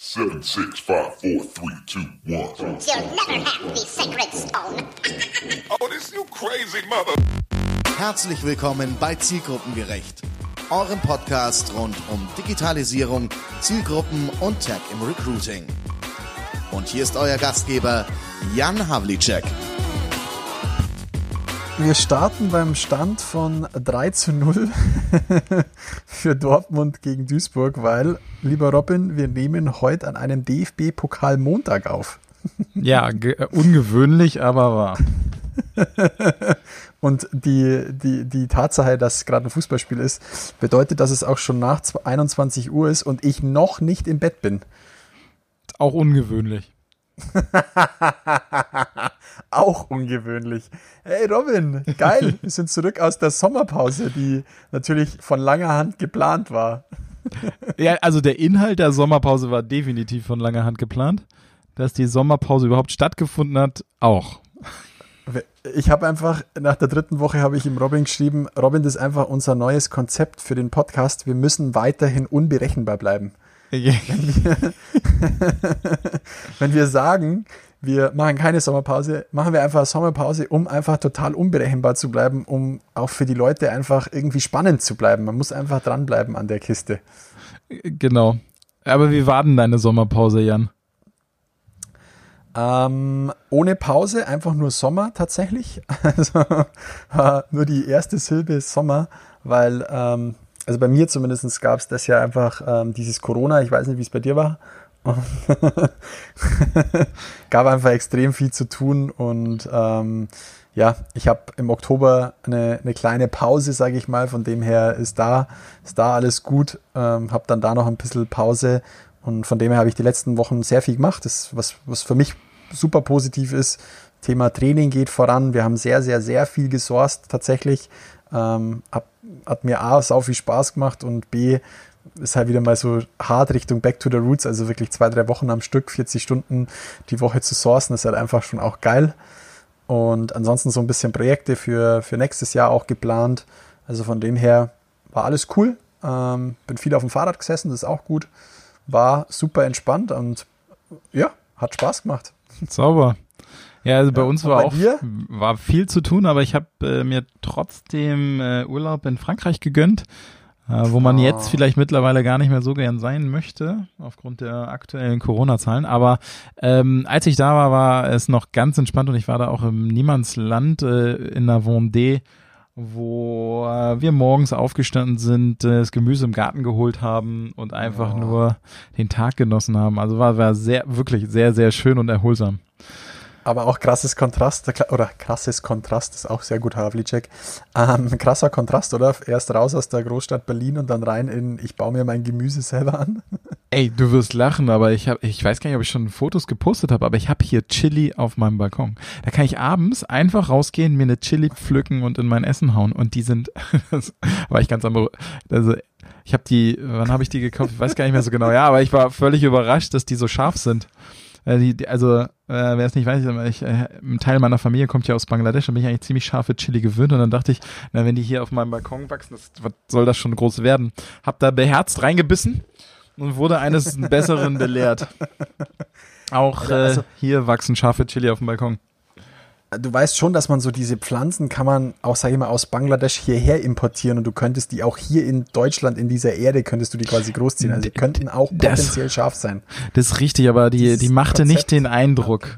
7, 6, 5, 4, 3, 2, 1. You'll never have the sacred stone. Oh, this you crazy mother. Herzlich willkommen bei Zielgruppengerecht, eurem Podcast rund um Digitalisierung, Zielgruppen und Tech im Recruiting. Und hier ist euer Gastgeber Jan Havlicek. Wir starten beim Stand von 3:0 für Dortmund gegen Duisburg, weil, lieber Robin, wir nehmen heute an einem DFB-Pokal-Montag auf. Ja, ungewöhnlich, aber wahr. Und die Tatsache, dass es gerade ein Fußballspiel ist, bedeutet, dass es auch schon nach 21 Uhr ist und ich noch nicht im Bett bin. Auch ungewöhnlich. Auch ungewöhnlich. Hey Robin, geil, wir sind zurück aus der Sommerpause, die natürlich von langer Hand geplant war. Ja, also der Inhalt der Sommerpause war definitiv von langer Hand geplant. Dass die Sommerpause überhaupt stattgefunden hat, auch. Ich habe einfach, nach der 3. Woche habe ich ihm Robin geschrieben, Robin, das ist einfach unser neues Konzept für den Podcast, wir müssen weiterhin unberechenbar bleiben. Wenn wir sagen, wir machen keine Sommerpause, machen wir einfach eine Sommerpause, um einfach total unberechenbar zu bleiben, um auch für die Leute einfach irgendwie spannend zu bleiben. Man muss einfach dranbleiben an der Kiste. Genau. Aber wie war denn deine Sommerpause, Jan? Ohne Pause, einfach nur Sommer tatsächlich. Also nur die erste Silbe ist Sommer, weil also bei mir zumindest gab es das ja einfach dieses Corona, ich weiß nicht, wie es bei dir war. Gab einfach extrem viel zu tun und ja, ich habe im Oktober eine kleine Pause, sage ich mal, von dem her ist da alles gut, habe dann da noch ein bisschen Pause und von dem her habe ich die letzten Wochen sehr viel gemacht, das was für mich super positiv ist. Thema Training geht voran, wir haben sehr, sehr, sehr viel gesourced tatsächlich, hat mir A, sau viel Spaß gemacht und B, ist halt wieder mal so hart Richtung Back to the Roots, also wirklich 2-3 Wochen am Stück, 40 Stunden die Woche zu sourcen, ist halt einfach schon auch geil. Und ansonsten so ein bisschen Projekte für nächstes Jahr auch geplant. Also von dem her war alles cool. Bin viel auf dem Fahrrad gesessen, das ist auch gut. War super entspannt und ja, hat Spaß gemacht. Sauber. Ja, also bei uns war war viel zu tun, aber ich habe mir trotzdem Urlaub in Frankreich gegönnt, wo man jetzt vielleicht mittlerweile gar nicht mehr so gern sein möchte, aufgrund der aktuellen Corona-Zahlen. Aber als ich da war, war es noch ganz entspannt und ich war da auch im Niemandsland in der Vendée, wo wir morgens aufgestanden sind, das Gemüse im Garten geholt haben und einfach nur den Tag genossen haben. Also war wirklich sehr, sehr schön und erholsam. Aber auch krasses Kontrast, ist auch sehr gut, Havlicek. Krasser Kontrast, oder? Erst raus aus der Großstadt Berlin und dann rein in, ich baue mir mein Gemüse selber an. Ey, du wirst lachen, aber ich weiß gar nicht, ob ich schon Fotos gepostet habe, aber ich habe hier Chili auf meinem Balkon. Da kann ich abends einfach rausgehen, mir eine Chili pflücken und in mein Essen hauen und die sind, war ich ganz am, also ich habe wann habe ich die gekauft? Ich weiß gar nicht mehr so genau, ja, aber ich war völlig überrascht, dass die so scharf sind. Wer es nicht weiß, ein Teil meiner Familie kommt ja aus Bangladesch, da bin ich eigentlich ziemlich scharfe Chili gewöhnt und dann dachte ich, na, wenn die hier auf meinem Balkon wachsen, was soll das schon groß werden? Hab da beherzt reingebissen und wurde eines Besseren belehrt. Auch hier wachsen scharfe Chili auf dem Balkon. Du weißt schon, dass man so diese Pflanzen kann man auch, sag ich mal, aus Bangladesch hierher importieren und du könntest die auch hier in Deutschland, in dieser Erde, könntest du die quasi großziehen. Also die könnten auch potenziell scharf sein. Das ist richtig, aber die machte Konzept nicht den Eindruck.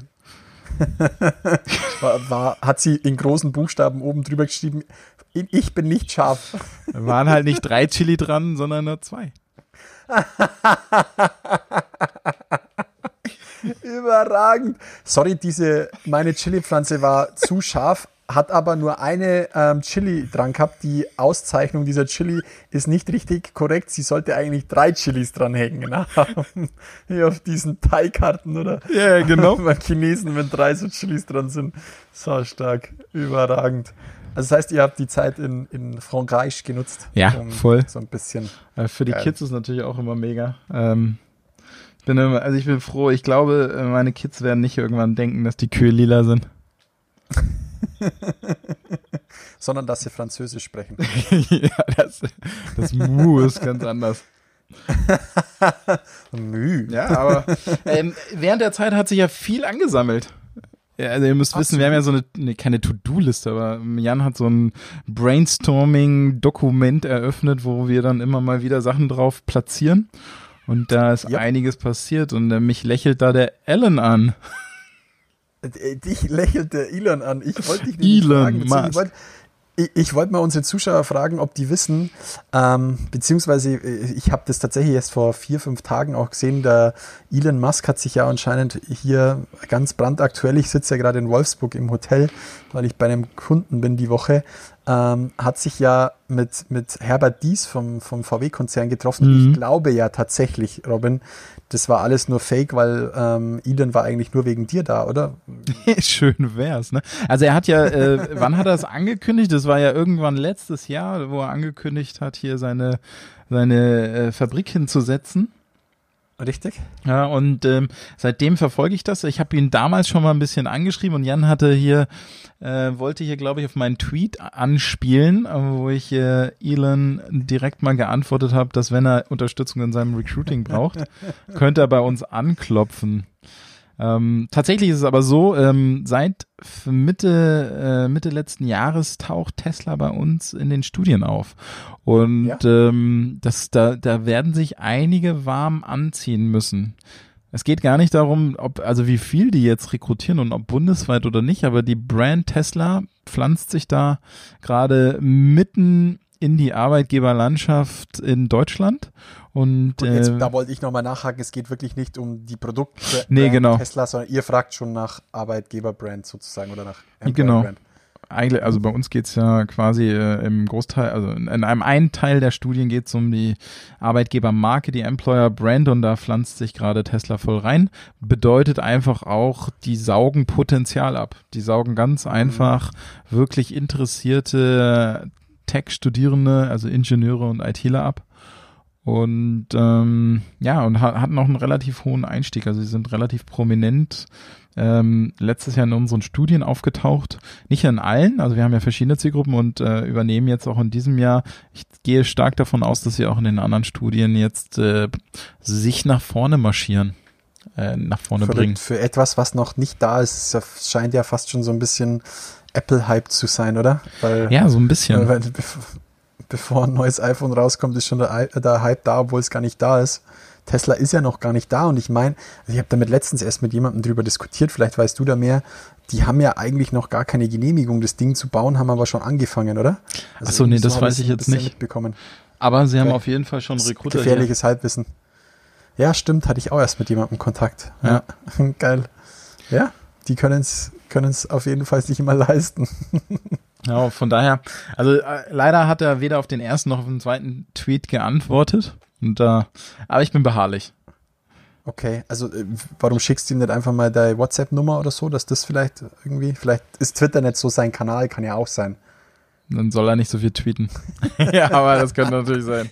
Hat sie in großen Buchstaben oben drüber geschrieben, ich bin nicht scharf. Da waren halt nicht 3 Chili dran, sondern nur 2. Überragend. Sorry, meine Chili-Pflanze war zu scharf, hat aber nur eine Chili dran gehabt. Die Auszeichnung dieser Chili ist nicht richtig korrekt. Sie sollte eigentlich 3 Chilis dranhängen. Hier auf diesen Thai-Karten, oder? Ja, genau. Beim Chinesen, wenn 3 so Chilis dran sind. So stark. Überragend. Also das heißt, ihr habt die Zeit in Frankreich genutzt. Ja, voll. So ein bisschen. Für die Kids ist natürlich auch immer mega. Ich bin froh. Ich glaube, meine Kids werden nicht irgendwann denken, dass die Kühe lila sind. Sondern, dass sie Französisch sprechen. Ja, das Mu ist ganz anders. Ja, aber während der Zeit hat sich ja viel angesammelt. Ja, also ihr müsst wissen, wir haben ja so keine To-Do-Liste, aber Jan hat so ein Brainstorming-Dokument eröffnet, wo wir dann immer mal wieder Sachen drauf platzieren. Und da ist einiges passiert und mich lächelt da der Alan an. Dich lächelt der Elon an. Ich wollte dich nicht fragen. Ich wollte mal unsere Zuschauer fragen, ob die wissen, beziehungsweise ich habe das tatsächlich erst vor 4-5 Tagen auch gesehen, der Elon Musk hat sich ja anscheinend hier ganz brandaktuell, ich sitze ja gerade in Wolfsburg im Hotel, weil ich bei einem Kunden bin die Woche, hat sich ja mit Herbert Diess vom VW-Konzern getroffen. Ich glaube ja tatsächlich, Robin, das war alles nur Fake, weil Elon war eigentlich nur wegen dir da, oder? Schön wär's, ne? Also er hat ja, wann hat er es angekündigt? Das war ja irgendwann letztes Jahr, wo er angekündigt hat, hier seine Fabrik hinzusetzen. Richtig. Ja, und seitdem verfolge ich das. Ich habe ihn damals schon mal ein bisschen angeschrieben und Jan wollte hier, glaube ich, auf meinen Tweet anspielen, wo ich Elon direkt mal geantwortet habe, dass wenn er Unterstützung in seinem Recruiting braucht, könnte er bei uns anklopfen. Tatsächlich ist es aber so, seit Mitte letzten Jahres taucht Tesla bei uns in den Studien auf. Und da werden sich einige warm anziehen müssen. Es geht gar nicht darum, wie viel die jetzt rekrutieren und ob bundesweit oder nicht, aber die Brand Tesla pflanzt sich da gerade mitten in die Arbeitgeberlandschaft in Deutschland. Und jetzt, da wollte ich nochmal nachhaken, es geht wirklich nicht um die Produkte genau. Tesla, sondern ihr fragt schon nach Arbeitgeberbrand sozusagen oder nach Employer-Brand. Genau. Eigentlich, also bei uns geht's ja quasi im Großteil, also in einem einen Teil der Studien geht's um die Arbeitgebermarke, die Employer Brand, und da pflanzt sich gerade Tesla voll rein. Bedeutet einfach auch, die saugen Potenzial ab. Die saugen ganz einfach wirklich interessierte Tech-Studierende, also Ingenieure und ITler ab. Und und hatten noch einen relativ hohen Einstieg. Also sie sind relativ prominent letztes Jahr in unseren Studien aufgetaucht. Nicht in allen, also wir haben ja verschiedene Zielgruppen und übernehmen jetzt auch in diesem Jahr. Ich gehe stark davon aus, dass sie auch in den anderen Studien jetzt sich nach vorne marschieren, nach vorne bringen. Für etwas, was noch nicht da ist, das scheint ja fast schon so ein bisschen Apple-Hype zu sein, oder? Ja, so ein bisschen. Weil bevor ein neues iPhone rauskommt, ist schon der Hype da, obwohl es gar nicht da ist. Tesla ist ja noch gar nicht da und ich meine, ich habe damit letztens erst mit jemandem drüber diskutiert, vielleicht weißt du da mehr, die haben ja eigentlich noch gar keine Genehmigung, das Ding zu bauen, haben aber schon angefangen, oder? Also achso, nee, das weiß ich jetzt nicht. Mitbekommen. Aber sie haben auf jeden Fall schon Recruiter. Gefährliches Halbwissen. Ja, stimmt, hatte ich auch erst mit jemandem Kontakt. Ja. Geil. Ja, die können es auf jeden Fall sich immer leisten. Ja, von daher, also leider hat er weder auf den ersten noch auf den zweiten Tweet geantwortet. Aber ich bin beharrlich. Okay, also warum schickst du ihm nicht einfach mal deine WhatsApp-Nummer oder so, dass das vielleicht ist Twitter nicht so sein Kanal, kann ja auch sein. Dann soll er nicht so viel tweeten. Ja, aber das könnte natürlich sein.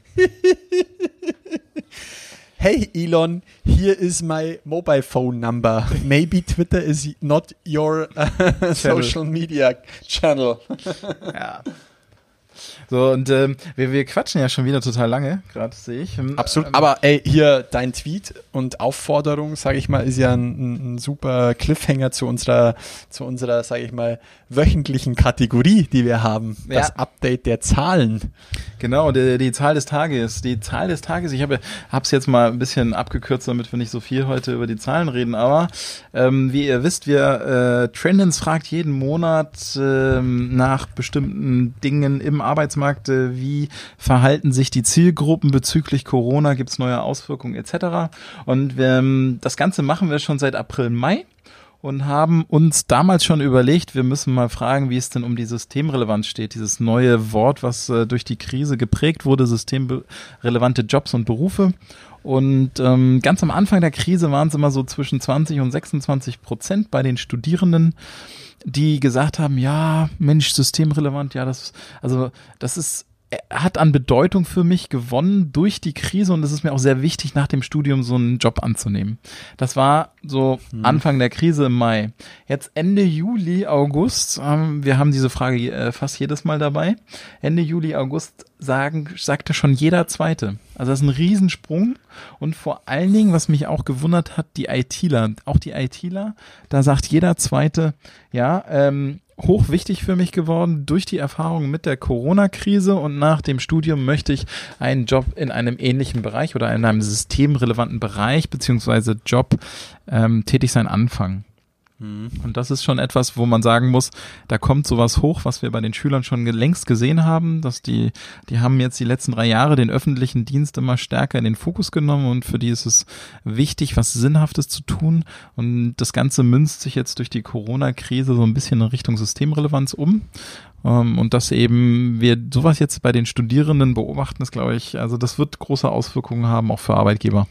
Hey Elon, here is my mobile phone number. Maybe Twitter is not your social media channel. Ja. So, und wir quatschen ja schon wieder total lange, gerade sehe ich. Absolut, aber ey, hier dein Tweet und Aufforderung, sage ich mal, ist ja ein super Cliffhanger zu unserer, sage ich mal, wöchentlichen Kategorie, die wir haben. Ja. Das Update der Zahlen. Genau, die Zahl des Tages. Die Zahl des Tages, ich hab's jetzt mal ein bisschen abgekürzt, damit wir nicht so viel heute über die Zahlen reden, aber wie ihr wisst, wir Trendens fragt jeden Monat nach bestimmten Dingen im Arbeitsmarkt, wie verhalten sich die Zielgruppen bezüglich Corona, gibt's neue Auswirkungen etc. Und das Ganze machen wir schon seit April, Mai. Und haben uns damals schon überlegt, wir müssen mal fragen, wie es denn um die Systemrelevanz steht. Dieses neue Wort, was durch die Krise geprägt wurde, systemrelevante Jobs und Berufe. Und ganz am Anfang der Krise waren es immer so zwischen 20 und 26% bei den Studierenden, die gesagt haben, ja, Mensch, systemrelevant, ja, das hat an Bedeutung für mich gewonnen durch die Krise und es ist mir auch sehr wichtig, nach dem Studium so einen Job anzunehmen. Das war so Anfang der Krise im Mai. Jetzt Ende Juli, August, wir haben diese Frage fast jedes Mal dabei. Ende Juli, August sagte schon jeder Zweite. Also das ist ein Riesensprung und vor allen Dingen, was mich auch gewundert hat, die ITler, da sagt jeder Zweite, hochwichtig für mich geworden durch die Erfahrung mit der Corona-Krise und nach dem Studium möchte ich einen Job in einem ähnlichen Bereich oder in einem systemrelevanten Bereich beziehungsweise Job tätig sein anfangen. Und das ist schon etwas, wo man sagen muss, da kommt sowas hoch, was wir bei den Schülern schon längst gesehen haben, dass die haben jetzt die letzten 3 Jahre den öffentlichen Dienst immer stärker in den Fokus genommen und für die ist es wichtig, was Sinnhaftes zu tun und das Ganze münzt sich jetzt durch die Corona-Krise so ein bisschen in Richtung Systemrelevanz um. Und dass eben wir sowas jetzt bei den Studierenden beobachten, ist, glaube ich, also das wird große Auswirkungen haben, auch für Arbeitgeber.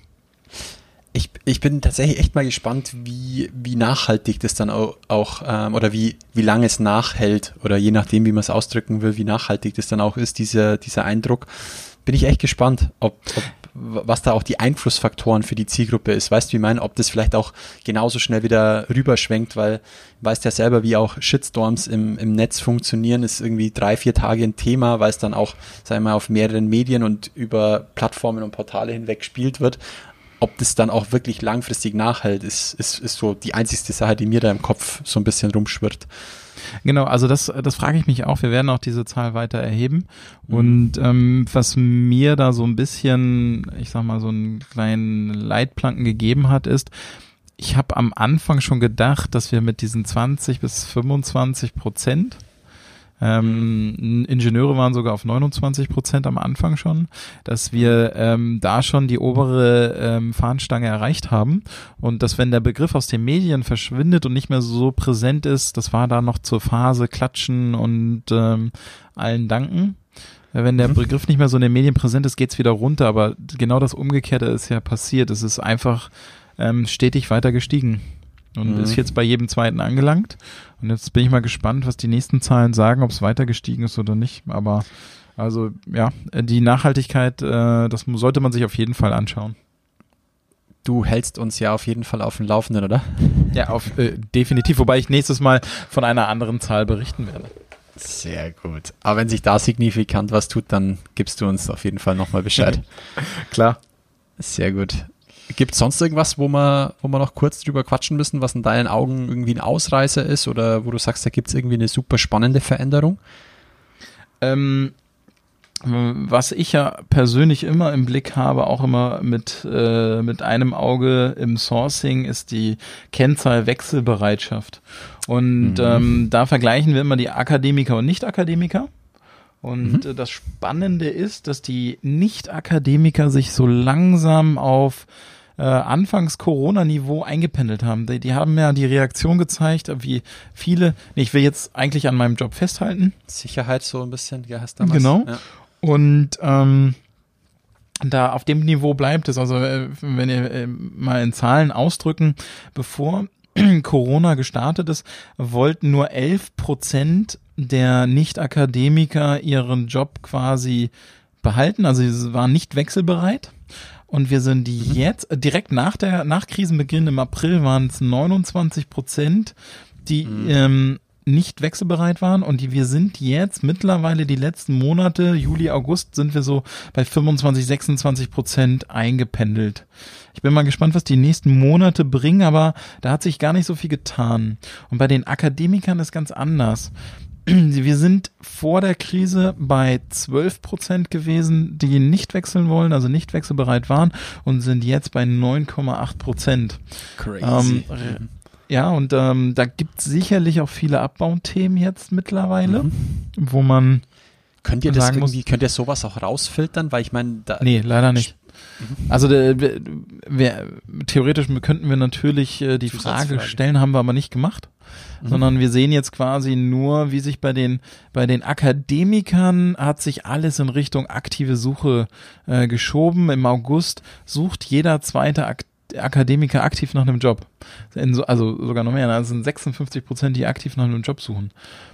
Ich bin tatsächlich echt mal gespannt, wie nachhaltig das dann auch oder wie lange es nachhält oder je nachdem, wie man es ausdrücken will, wie nachhaltig das dann auch ist, dieser Eindruck. Bin ich echt gespannt, was da auch die Einflussfaktoren für die Zielgruppe ist. Weißt du, wie ich meine, ob das vielleicht auch genauso schnell wieder rüberschwenkt, weil du weißt ja selber, wie auch Shitstorms im Netz funktionieren, ist irgendwie 3-4 Tage ein Thema, weil es dann auch, sagen wir mal, auf mehreren Medien und über Plattformen und Portale hinweg gespielt wird. Ob das dann auch wirklich langfristig nachhält, ist so die einzigste Sache, die mir da im Kopf so ein bisschen rumschwirrt. Genau, also das frage ich mich auch. Wir werden auch diese Zahl weiter erheben. Und was mir da so ein bisschen, ich sag mal, so einen kleinen Leitplanken gegeben hat, ist, ich habe am Anfang schon gedacht, dass wir mit diesen 20-25%, Ingenieure waren sogar auf 29% am Anfang schon, dass wir da schon die obere Fahnenstange erreicht haben und dass, wenn der Begriff aus den Medien verschwindet und nicht mehr so präsent ist, das war da noch zur Phase Klatschen und allen danken. Wenn der Begriff nicht mehr so in den Medien präsent ist, geht's wieder runter, aber genau das Umgekehrte ist ja passiert. Es ist einfach stetig weiter gestiegen. Und ist jetzt bei jedem Zweiten angelangt. Und jetzt bin ich mal gespannt, was die nächsten Zahlen sagen, ob es weiter gestiegen ist oder nicht. Aber also ja, die Nachhaltigkeit, das sollte man sich auf jeden Fall anschauen. Du hältst uns ja auf jeden Fall auf dem Laufenden, oder? Ja, definitiv. Wobei ich nächstes Mal von einer anderen Zahl berichten werde. Sehr gut. Aber wenn sich da signifikant was tut, dann gibst du uns auf jeden Fall nochmal Bescheid. Klar. Sehr gut. Gibt es sonst irgendwas, wo wir noch kurz drüber quatschen müssen, was in deinen Augen irgendwie ein Ausreißer ist oder wo du sagst, da gibt es irgendwie eine super spannende Veränderung? Was ich ja persönlich immer im Blick habe, auch immer mit einem Auge im Sourcing, ist die Kennzahl Wechselbereitschaft. Und da vergleichen wir immer die Akademiker und Nicht-Akademiker. Und das Spannende ist, dass die Nicht-Akademiker sich so langsam auf Anfangs-Corona-Niveau eingependelt haben. Die haben ja die Reaktion gezeigt, wie viele, ich will jetzt eigentlich an meinem Job festhalten. Sicherheit so ein bisschen, ja, hast damals. Genau. Ja. Und da auf dem Niveau bleibt es. Also wenn ihr mal in Zahlen ausdrücken, bevor Corona gestartet ist, wollten nur 11% der Nicht-Akademiker ihren Job quasi behalten. Also sie waren nicht wechselbereit. Und wir sind jetzt, direkt nach Krisenbeginn im April waren es 29%, die nicht wechselbereit waren. Und wir sind jetzt mittlerweile die letzten Monate, Juli, August, sind wir so bei 25-26% eingependelt. Ich bin mal gespannt, was die nächsten Monate bringen, aber da hat sich gar nicht so viel getan. Und bei den Akademikern ist ganz anders. Wir sind vor der Krise bei 12% gewesen, die nicht wechseln wollen, also nicht wechselbereit waren, und sind jetzt bei 9,8%. Crazy. Ja, und da gibt es sicherlich auch viele Abbauthemen jetzt mittlerweile, wo man könnt ihr sowas auch rausfiltern? Weil ich meine, nee, leider nicht. Also theoretisch könnten wir natürlich die Frage stellen, haben wir aber nicht gemacht. Sondern wir sehen jetzt quasi nur, wie sich bei den Akademikern hat sich alles in Richtung aktive Suche geschoben. Im August sucht jeder zweite Akademiker aktiv nach einem Job. Also sogar noch mehr, also sind 56%, die aktiv nach einem Job suchen.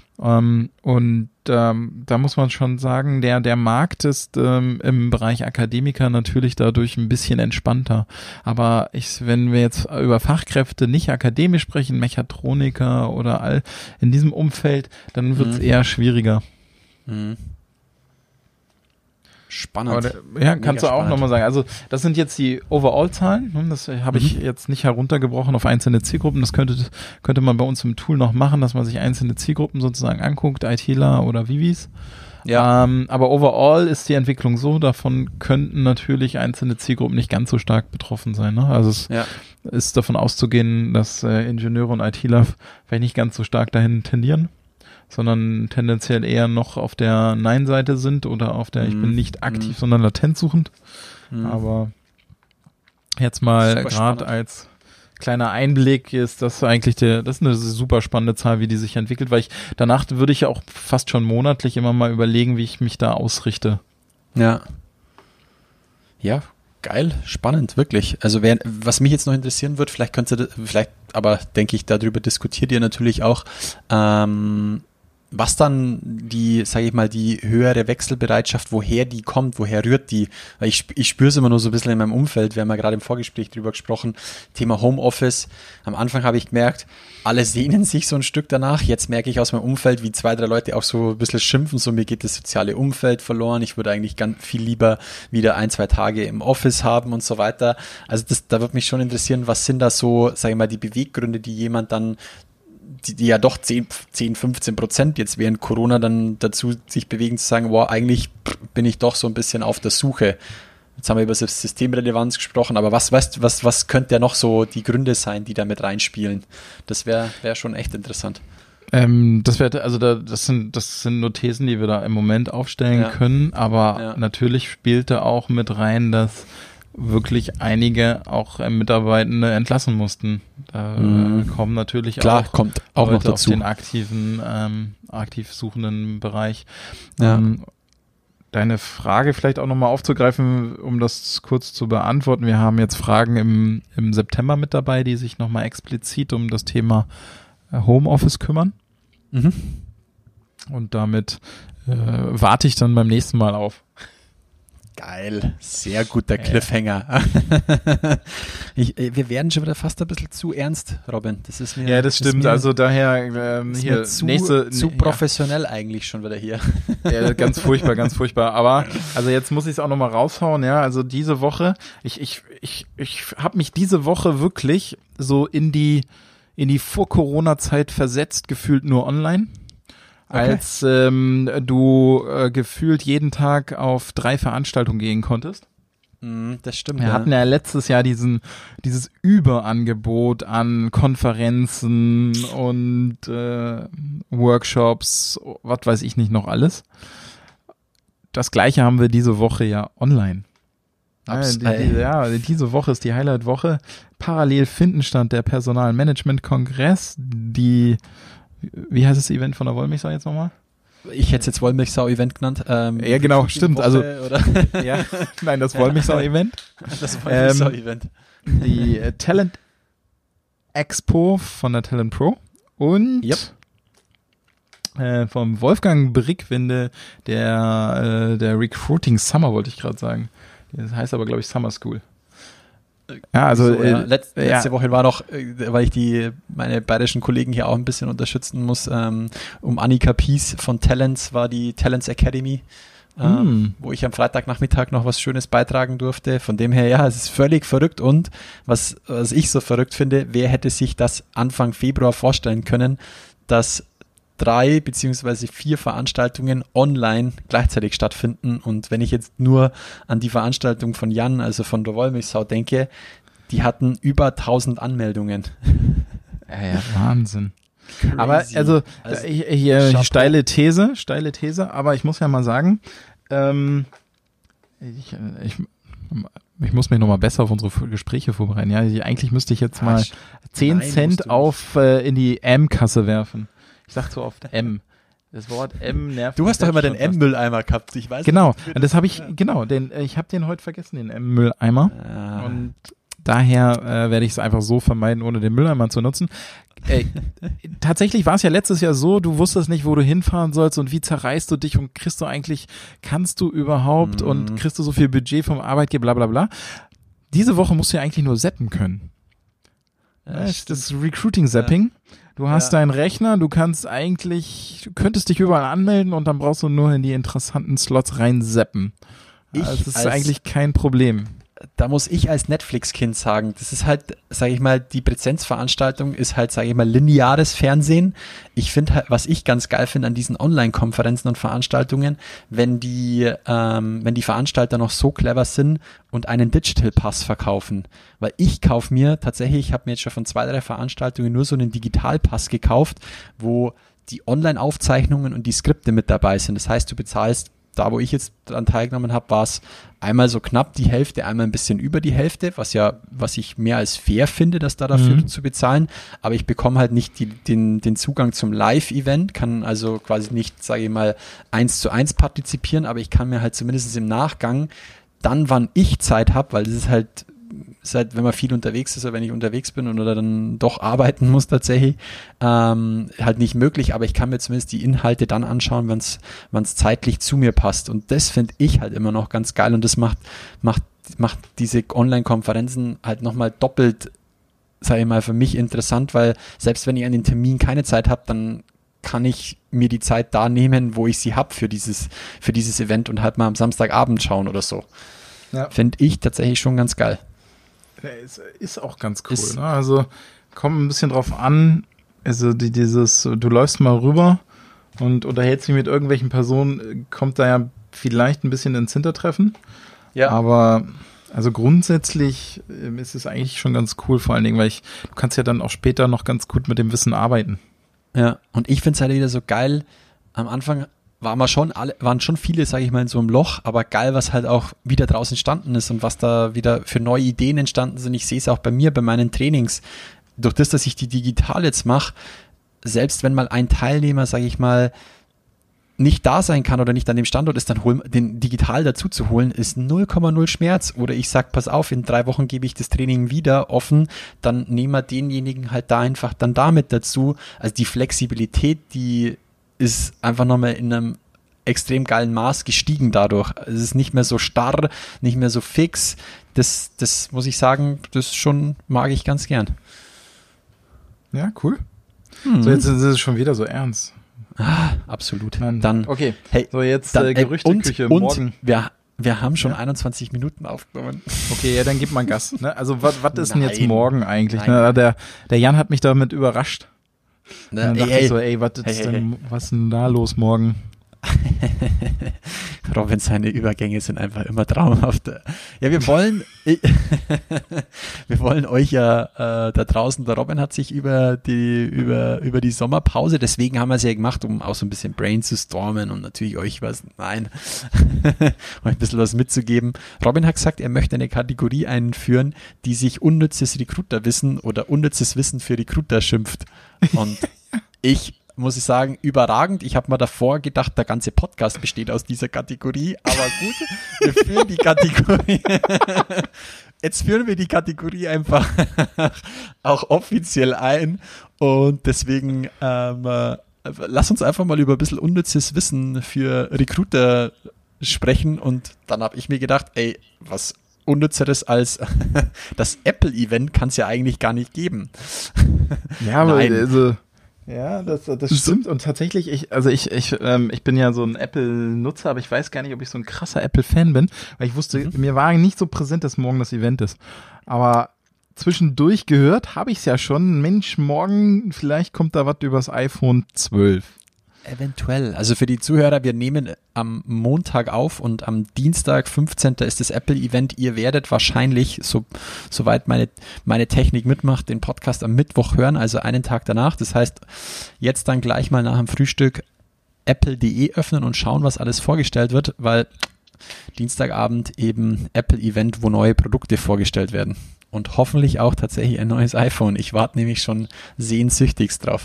Da muss man schon sagen, der Markt ist im Bereich Akademiker natürlich dadurch ein bisschen entspannter. Aber wenn wir jetzt über Fachkräfte nicht akademisch sprechen, Mechatroniker oder in diesem Umfeld, dann wird es eher schwieriger. Spannend. Ja, kannst du auch nochmal sagen. Also das sind jetzt die Overall-Zahlen. Das habe ich jetzt nicht heruntergebrochen auf einzelne Zielgruppen. Das könnte man bei uns im Tool noch machen, dass man sich einzelne Zielgruppen sozusagen anguckt, ITler oder Vivis. Ja. Aber overall ist die Entwicklung so, davon könnten natürlich einzelne Zielgruppen nicht ganz so stark betroffen sein. Ne? Also es ist davon auszugehen, dass Ingenieure und ITler vielleicht nicht ganz so stark dahin tendieren, sondern tendenziell eher noch auf der Nein-Seite sind oder auf der ich bin nicht aktiv, sondern latent suchend. Aber jetzt mal gerade als kleiner Einblick ist das eigentlich das ist eine super spannende Zahl, wie die sich entwickelt, weil danach würde ich ja auch fast schon monatlich immer mal überlegen, wie ich mich da ausrichte. Ja. Ja, geil, spannend, wirklich. Also was mich jetzt noch interessieren wird, aber denke ich, darüber diskutiert ihr natürlich auch, was dann die höhere Wechselbereitschaft, woher die kommt, woher rührt die? Weil ich spüre es immer nur so ein bisschen in meinem Umfeld, wir haben ja gerade im Vorgespräch drüber gesprochen, Thema Homeoffice. Am Anfang habe ich gemerkt, alle sehnen sich so ein Stück danach. Jetzt merke ich aus meinem Umfeld, wie 2, 3 Leute auch so ein bisschen schimpfen, so mir geht das soziale Umfeld verloren. Ich würde eigentlich ganz viel lieber wieder 1, 2 Tage im Office haben und so weiter. Also da würde mich schon interessieren, was sind da so, sage ich mal, die Beweggründe, die jemand dann die ja doch 10-15% jetzt während Corona dann dazu sich bewegen zu sagen, wow, eigentlich bin ich doch so ein bisschen auf der Suche. Jetzt haben wir über Systemrelevanz gesprochen, aber was könnte ja noch so die Gründe sein, die da mit reinspielen? Das wäre schon echt interessant. Das sind nur Thesen, die wir da im Moment aufstellen können, aber natürlich spielt da auch mit rein, dass wirklich einige auch Mitarbeitende entlassen mussten. Da kommen natürlich kommt auch Leute noch dazu. Auf den aktiv suchenden Bereich. Ja. Deine Frage vielleicht auch nochmal aufzugreifen, um das kurz zu beantworten. Wir haben jetzt Fragen im September mit dabei, die sich nochmal explizit um das Thema Homeoffice kümmern. Und damit warte ich dann beim nächsten Mal auf. Geil, sehr guter Cliffhanger. Wir werden schon wieder fast ein bisschen zu ernst, Robin. Das ist mir. Ja, das stimmt. Also daher hier zu professionell eigentlich schon wieder hier. Ja, ganz furchtbar, ganz furchtbar. Aber also jetzt muss ich es auch nochmal raushauen. Ja, also diese Woche, ich habe mich diese Woche wirklich so in die Vor-Corona-Zeit versetzt, gefühlt nur online. Okay. Als du gefühlt jeden Tag auf 3 Veranstaltungen gehen konntest. Das stimmt. Wir hatten ja letztes Jahr dieses Überangebot an Konferenzen und Workshops, was weiß ich nicht noch alles. Das Gleiche haben wir diese Woche ja online. Diese Woche ist die Highlight-Woche. Parallel finden stand der Personalmanagement-Kongress, wie heißt das Event von der Wollmilchsau jetzt nochmal? Ich hätte es jetzt Wollmilchsau-Event genannt. Ja, genau, stimmt. Also, ja, nein, das Wollmilchsau-Event. Das Wollmilchsau-Event. Die Talent Expo von der Talent Pro und vom Wolfgang Brickwinde der Recruiting Summer, wollte ich gerade sagen. Das heißt aber, glaube ich, Summer School. Ja, also letzte Woche war noch, weil ich meine bayerischen Kollegen hier auch ein bisschen unterstützen muss, um Annika Pies von Talents war die Talents Academy, wo ich am Freitagnachmittag noch was Schönes beitragen durfte. Von dem her, ja, es ist völlig verrückt und was ich so verrückt finde, wer hätte sich das Anfang Februar vorstellen können, dass 3 beziehungsweise 4 Veranstaltungen online gleichzeitig stattfinden. Und wenn ich jetzt nur an die Veranstaltung von Jan, also von der Wollmilchsau denke, die hatten über 1000 Anmeldungen. Ja, Wahnsinn. Crazy. Aber also hier steile These, aber ich muss ja mal sagen, ich muss mich nochmal besser auf unsere Gespräche vorbereiten. Ja, eigentlich müsste ich jetzt mal 10 Cent in die M-Kasse werfen. Ich sag so oft M. Das Wort M nervt. Du hast doch immer den M-Mülleimer gehabt, ich weiß. Genau, und das habe ich, ich habe den heute vergessen, den M-Mülleimer. Und daher werde ich es einfach so vermeiden, ohne den Mülleimer zu nutzen. Tatsächlich war es ja letztes Jahr so, du wusstest nicht, wo du hinfahren sollst und wie zerreißt du dich und kannst du überhaupt und kriegst du so viel Budget vom Arbeitgeber, bla bla bla. Diese Woche musst du ja eigentlich nur zappen können. Das Recruiting-Zapping. Du hast deinen Rechner, du könntest dich überall anmelden und dann brauchst du nur in die interessanten Slots rein zappen. Das ist eigentlich kein Problem. Da muss ich als Netflix-Kind sagen, das ist halt, sage ich mal, die Präsenzveranstaltung ist halt, sage ich mal, lineares Fernsehen. Ich finde halt, was ich ganz geil finde an diesen Online-Konferenzen und Veranstaltungen, wenn die Veranstalter noch so clever sind und einen Digital-Pass verkaufen. Weil ich kaufe mir tatsächlich, ich habe mir jetzt schon von 2, 3 Veranstaltungen nur so einen Digital-Pass gekauft, wo die Online-Aufzeichnungen und die Skripte mit dabei sind. Das heißt, du bezahlst, da wo ich jetzt daran teilgenommen habe, war es einmal so knapp die Hälfte, einmal ein bisschen über die Hälfte, was ich mehr als fair finde, das da dafür zu bezahlen, aber ich bekomme halt nicht den Zugang zum Live-Event, kann also quasi nicht, sage ich mal, 1:1 partizipieren, aber ich kann mir halt zumindest im Nachgang dann, wann ich Zeit habe, weil das ist halt, wenn man viel unterwegs ist oder wenn ich unterwegs bin oder dann doch arbeiten muss tatsächlich, halt nicht möglich, aber ich kann mir zumindest die Inhalte dann anschauen, wenn es zeitlich zu mir passt. Und das finde ich halt immer noch ganz geil und das macht diese Online-Konferenzen halt nochmal doppelt, sage ich mal, für mich interessant, weil selbst wenn ich an den Termin keine Zeit habe, dann kann ich mir die Zeit da nehmen, wo ich sie habe für dieses Event und halt mal am Samstagabend schauen oder so. Ja. Finde ich tatsächlich schon ganz geil. Ist auch ganz cool. Ne? Also kommt ein bisschen drauf an, also du läufst mal rüber und unterhältst dich mit irgendwelchen Personen, kommt da ja vielleicht ein bisschen ins Hintertreffen. Ja. Aber also grundsätzlich ist es eigentlich schon ganz cool, vor allen Dingen, weil du kannst ja dann auch später noch ganz gut mit dem Wissen arbeiten. Ja, und ich finde es halt wieder so geil, am Anfang waren schon viele, sage ich mal, in so einem Loch, aber geil, was halt auch wieder draußen entstanden ist und was da wieder für neue Ideen entstanden sind. Ich sehe es auch bei mir, bei meinen Trainings. Durch das, dass ich die digital jetzt mache, selbst wenn mal ein Teilnehmer, sage ich mal, nicht da sein kann oder nicht an dem Standort ist, dann den digital dazu zu holen, ist 0,0 Schmerz. Oder ich sag, pass auf, in 3 Wochen gebe ich das Training wieder offen, dann nehmen wir denjenigen halt da einfach dann damit dazu. Also die Flexibilität, die ist einfach nochmal in einem extrem geilen Maß gestiegen dadurch. Es ist nicht mehr so starr, nicht mehr so fix. Das muss ich sagen, das schon mag ich ganz gern. Ja, cool. So, jetzt ist es schon wieder so ernst. Absolut. Dann, okay, hey, so jetzt Gerüchteküche morgen. Wir haben schon 21 Minuten aufgenommen. Okay, ja, dann gib mal Gas. Ne? Also was ist denn jetzt morgen eigentlich? Ne? Der Jan hat mich damit überrascht. Dann dachte ich so, was ist denn da los morgen? Robin, seine Übergänge sind einfach immer traumhaft. Ja, wir wollen euch ja da draußen, der Robin hat sich über die Sommerpause, deswegen haben wir es ja gemacht, um auch so ein bisschen brainstormen und natürlich euch euch ein bisschen was mitzugeben. Robin hat gesagt, er möchte eine Kategorie einführen, die sich unnützes Recruiterwissen oder unnützes Wissen für Recruiter schimpft. Und muss ich sagen, überragend. Ich habe mir davor gedacht, der ganze Podcast besteht aus dieser Kategorie, aber gut, wir führen die Kategorie. Jetzt führen wir die Kategorie einfach auch offiziell ein und deswegen lass uns einfach mal über ein bisschen unnützes Wissen für Recruiter sprechen und dann habe ich mir gedacht, was Unnützeres als das Apple-Event kann es ja eigentlich gar nicht geben. Ja, aber also ja, das stimmt und tatsächlich, ich bin ja so ein Apple-Nutzer, aber ich weiß gar nicht, ob ich so ein krasser Apple-Fan bin, weil ich wusste, mir war nicht so präsent, dass morgen das Event ist. Aber zwischendurch gehört habe ich es ja schon, Mensch, morgen vielleicht kommt da was übers iPhone 12. Eventuell. Also für die Zuhörer, wir nehmen am Montag auf und am Dienstag, 15. ist das Apple-Event. Ihr werdet wahrscheinlich, soweit meine Technik mitmacht, den Podcast am Mittwoch hören, also einen Tag danach. Das heißt, jetzt dann gleich mal nach dem Frühstück apple.de öffnen und schauen, was alles vorgestellt wird, weil Dienstagabend eben Apple-Event, wo neue Produkte vorgestellt werden. Und hoffentlich auch tatsächlich ein neues iPhone. Ich warte nämlich schon sehnsüchtigst drauf.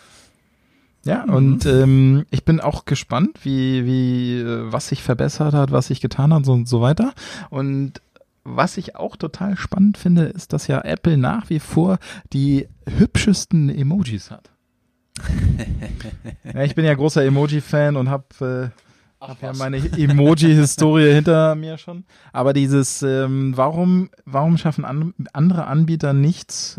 Ja, und ich bin auch gespannt, was sich verbessert hat, was sich getan hat und so weiter. Und was ich auch total spannend finde, ist, dass ja Apple nach wie vor die hübschesten Emojis hat. Ja, ich bin ja großer Emoji-Fan und habe ja meine Emoji-Historie hinter mir schon. Aber dieses, warum schaffen andere Anbieter nicht,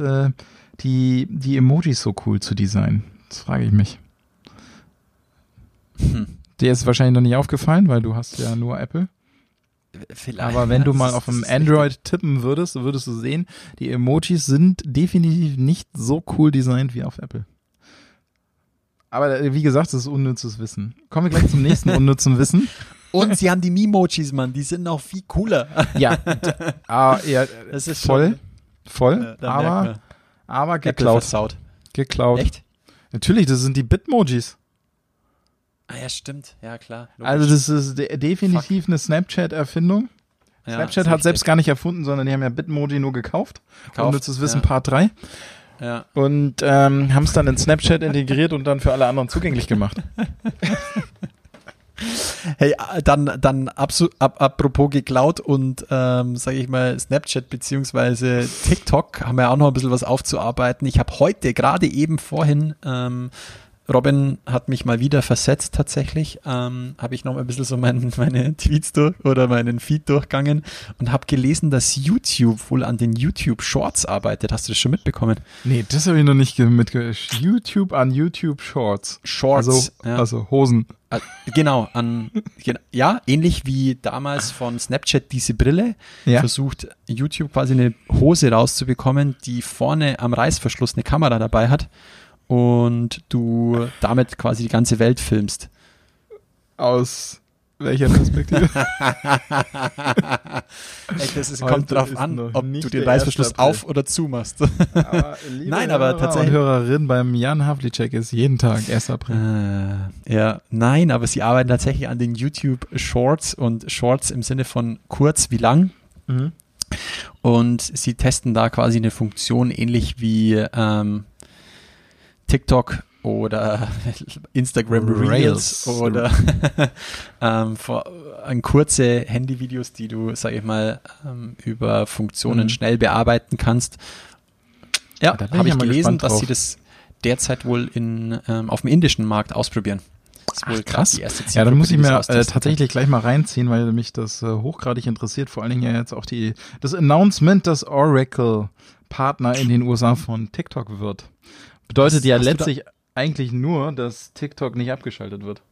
die Emojis so cool zu designen? Das frage ich mich. Dir ist wahrscheinlich noch nicht aufgefallen, weil du hast ja nur Apple. Vielleicht. Aber wenn du mal Das auf dem ist Android tippen würdest du sehen, die Emojis sind definitiv nicht so cool designt wie auf Apple. Aber wie gesagt, das ist unnützes Wissen. Kommen wir gleich zum nächsten unnützen Wissen. Und sie haben die Memojis, Mann, die sind noch viel cooler. Ja, ja, Das ist voll, Ja, da merkt man. aber Apple geklaut. versaut. Geklaut. Echt? Natürlich, das sind die Bitmojis. Ah ja, stimmt. Ja, klar. Logisch. Also das ist definitiv eine Snapchat-Erfindung. Ja, Snapchat ist hat richtig. selbst gar nicht erfunden, sondern die haben ja Bitmoji nur gekauft. Unnützes Wissen ja. Part 3. Ja. Und haben es dann in Snapchat integriert und dann für alle anderen zugänglich gemacht. Hey, dann apropos geklaut und sage ich mal Snapchat beziehungsweise TikTok haben wir auch noch ein bisschen was aufzuarbeiten. Ich habe heute gerade eben vorhin Robin hat mich mal wieder versetzt tatsächlich, habe ich noch ein bisschen so meine Tweets oder meinen Feed durchgegangen und habe gelesen, dass YouTube wohl an den YouTube Shorts arbeitet. Hast du das schon mitbekommen? Nee, das habe ich noch nicht mitgekriegt. YouTube an YouTube Shorts. Shorts, Also Hosen. Genau, ja, ähnlich wie damals von Snapchat diese Brille, Ja. versucht YouTube quasi eine Hose rauszubekommen, die vorne am Reißverschluss eine Kamera dabei hat und du damit quasi die ganze Welt filmst. Aus welcher Perspektive? Es Heute kommt drauf ist an, noch ob nicht du den der Reißverschluss 1. April. auf oder zu machst. Liebe Nein, aber Hörer tatsächlich- und Hörerin beim Jan Havlicek ist jeden Tag 1. April. Ja, nein, aber sie arbeiten tatsächlich an den YouTube Shorts und Shorts im Sinne von kurz wie lang. Mhm. Und sie testen da quasi eine Funktion ähnlich wie TikTok oder Instagram Reels Rails. oder an kurze Handyvideos, die du, sag ich mal, über Funktionen schnell bearbeiten kannst. Ja, Da bin habe ich ich ja mal gelesen, gespannt dass drauf. sie das derzeit wohl auf dem indischen Markt ausprobieren. Das ist wohl Ach, krass. die erste Ja, dann muss ich Zielgruppe, die mir das austesten tatsächlich gleich mal reinziehen, weil mich das hochgradig interessiert. Vor allen Dingen ja jetzt auch das Announcement, dass Oracle Partner in den USA von TikTok wird. Bedeutet ja hast du letztlich eigentlich nur, dass TikTok nicht abgeschaltet wird.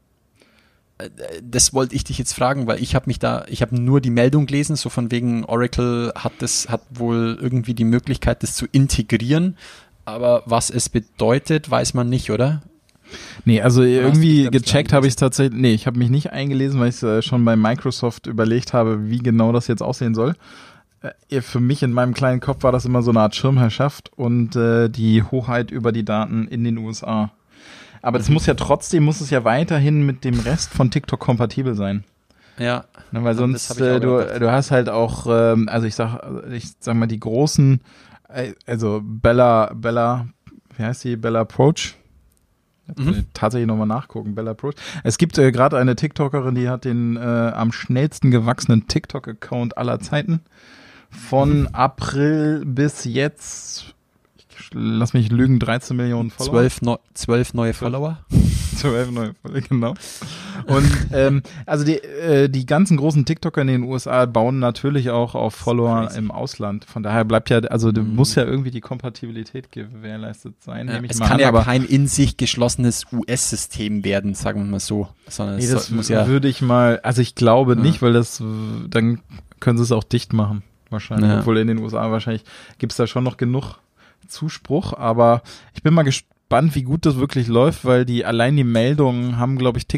Das wollte ich dich jetzt fragen, weil ich habe nur die Meldung gelesen, so von wegen Oracle hat wohl irgendwie die Möglichkeit, das zu integrieren, aber was es bedeutet, weiß man nicht, oder? Nee, also hast du dich irgendwie da ein bisschen gecheckt habe ich es tatsächlich, nee, ich habe mich nicht eingelesen, weil ich es schon bei Microsoft überlegt habe, wie genau das jetzt aussehen soll. Für mich in meinem kleinen Kopf war das immer so eine Art Schirmherrschaft und die Hoheit über die Daten in den USA. Aber das muss es ja weiterhin mit dem Rest von TikTok kompatibel sein. Ja. Ne, weil Das sonst hab ich auch gedacht. du hast halt auch, also ich sag mal die großen, also Bella, wie heißt die? Bella Approach? Tatsächlich nochmal nachgucken, Bella Approach. Es gibt gerade eine TikTokerin, die hat den am schnellsten gewachsenen TikTok-Account aller Zeiten. Von April bis jetzt, lass mich lügen, 13 Millionen Follower. 12 neue Follower. 12 neue Follower, genau. Und also die ganzen großen TikToker in den USA bauen natürlich auch auf Follower crazy. im Ausland. Von daher bleibt ja, also du musst ja irgendwie die Kompatibilität gewährleistet sein, Ja, nehme ich es mal kann an. ja Aber kein in sich geschlossenes US-System werden, sagen wir mal so. Sondern nee, es das muss ja. würde ich mal, also ich glaube nicht, weil dann können sie es auch dicht machen. Wahrscheinlich, Ja. obwohl in den USA wahrscheinlich gibt es da schon noch genug Zuspruch, aber ich bin mal gespannt, wie gut das wirklich läuft, weil allein die Meldungen haben, glaube ich,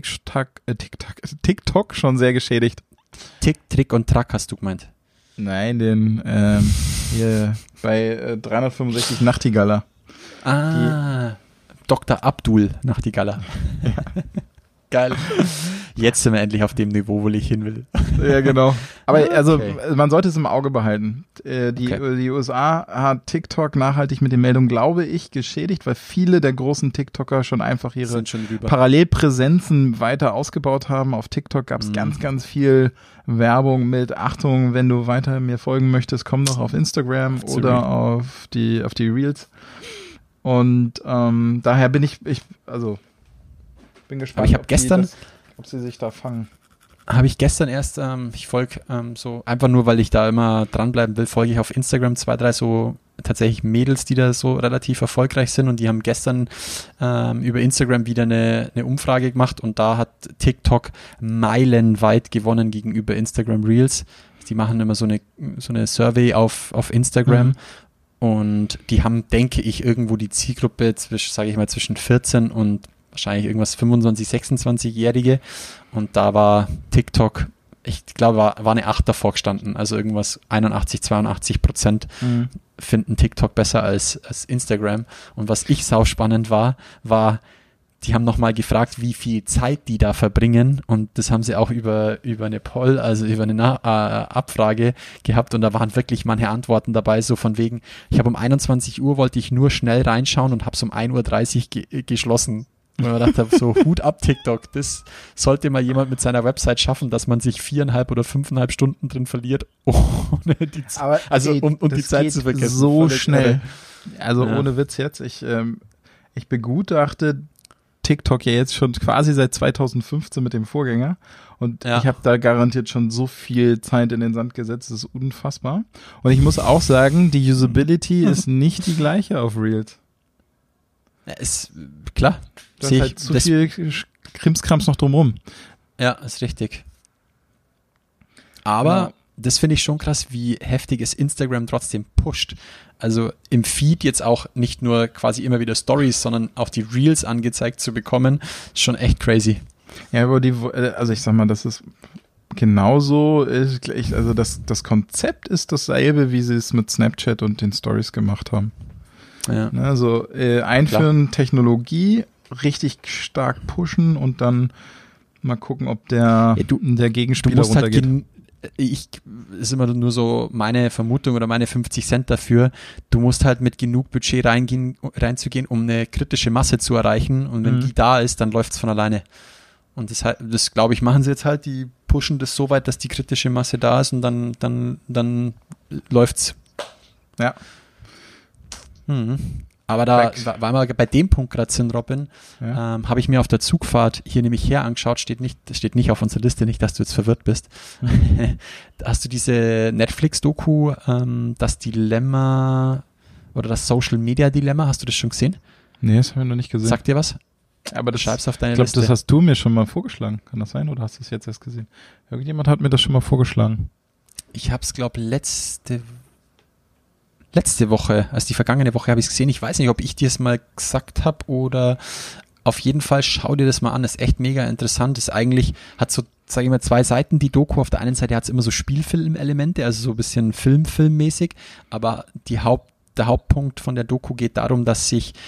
TikTok schon sehr geschädigt. Tick, Trick und Track hast du gemeint. Nein, hier bei 365 Nachtigaller. Dr. Abdul Nachtigaller. Geil. Jetzt sind wir endlich auf dem Niveau, wo ich hin will. Ja, genau. Aber also Okay. man sollte es im Auge behalten. Die USA hat TikTok nachhaltig mit den Meldungen, glaube ich, geschädigt, weil viele der großen TikToker schon einfach ihre Sind schon rüber. Parallelpräsenzen weiter ausgebaut haben. Auf TikTok gab es ganz, ganz viel Werbung mit Achtung, wenn du weiter mir folgen möchtest, komm doch auf Instagram oder auf die Reels. Und daher bin ich bin gespannt, Aber ich hab gestern- ob sie sich da fangen. habe ich gestern erst, ich folge so, einfach nur, weil ich da immer dranbleiben will, folge ich auf Instagram 2, 3 so tatsächlich Mädels, die da so relativ erfolgreich sind, und die haben gestern über Instagram wieder eine Umfrage gemacht, und da hat TikTok meilenweit gewonnen gegenüber Instagram Reels. Die machen immer so eine Survey auf Instagram, und die haben, denke ich, irgendwo die Zielgruppe zwischen 14 und wahrscheinlich irgendwas 25, 26-Jährige, und da war TikTok, ich glaube, war eine 8 davor gestanden, also irgendwas 81-82% finden TikTok besser als Instagram. Und was ich sauspannend war, die haben nochmal gefragt, wie viel Zeit die da verbringen, und das haben sie auch über eine Poll, also über eine Abfrage gehabt, und da waren wirklich manche Antworten dabei, so von wegen, ich habe um 21 Uhr wollte ich nur schnell reinschauen und habe es um 1.30 Uhr geschlossen. Und man dachte, so Hut ab TikTok, das sollte mal jemand mit seiner Website schaffen, dass man sich 4,5 oder 5,5 Stunden drin verliert, ohne die die Zeit zu vergessen. So schnell. Also ohne Witz jetzt, ich begutachte TikTok ja jetzt schon quasi seit 2015 mit dem Vorgänger, und ich habe da garantiert schon so viel Zeit in den Sand gesetzt, das ist unfassbar. Und ich muss auch sagen, die Usability ist nicht die gleiche auf Reels. Ja, ist klar. Da ist halt zu viel Krimskrams noch drumrum. Ja, ist richtig. Aber das finde ich schon krass, wie heftig es Instagram trotzdem pusht. Also im Feed jetzt auch nicht nur quasi immer wieder Stories, sondern auch die Reels angezeigt zu bekommen, ist schon echt crazy. Ja, aber also ich sag mal, das ist genauso, also das Konzept ist dasselbe, wie sie es mit Snapchat und den Stories gemacht haben. Ja. Also einführen, klar. Technologie richtig stark pushen und dann mal gucken, ob der Gegenspieler runtergeht. Ist immer nur so meine Vermutung oder meine 50 Cent dafür, du musst halt mit genug Budget reinzugehen, um eine kritische Masse zu erreichen, und wenn die da ist, dann läuft es von alleine. Und das glaube ich, machen sie jetzt halt, die pushen das so weit, dass die kritische Masse da ist, und dann läuft's. Ja. Aber da, weil wir bei dem Punkt gerade sind, Robin, habe ich mir auf der Zugfahrt hier nämlich her angeschaut, steht nicht auf unserer Liste, nicht, dass du jetzt verwirrt bist. Hast du diese Netflix-Doku, das Dilemma oder das Social-Media-Dilemma, hast du das schon gesehen? Nee, das habe ich noch nicht gesehen. Sagt dir was? Aber das schreibst auf deine Liste. Ich glaube, das hast du mir schon mal vorgeschlagen. Kann das sein, oder hast du es jetzt erst gesehen? Irgendjemand hat mir das schon mal vorgeschlagen. Ich habe es, glaube ich, letzte Woche, also die vergangene Woche habe ich es gesehen. Ich weiß nicht, ob ich dir es mal gesagt habe, oder auf jeden Fall schau dir das mal an. Das ist echt mega interessant. Das eigentlich hat so, sage ich mal, 2 Seiten, die Doku. Auf der einen Seite hat es immer so Spielfilmelemente, also so ein bisschen filmmäßig, aber der Hauptpunkt von der Doku geht darum, dass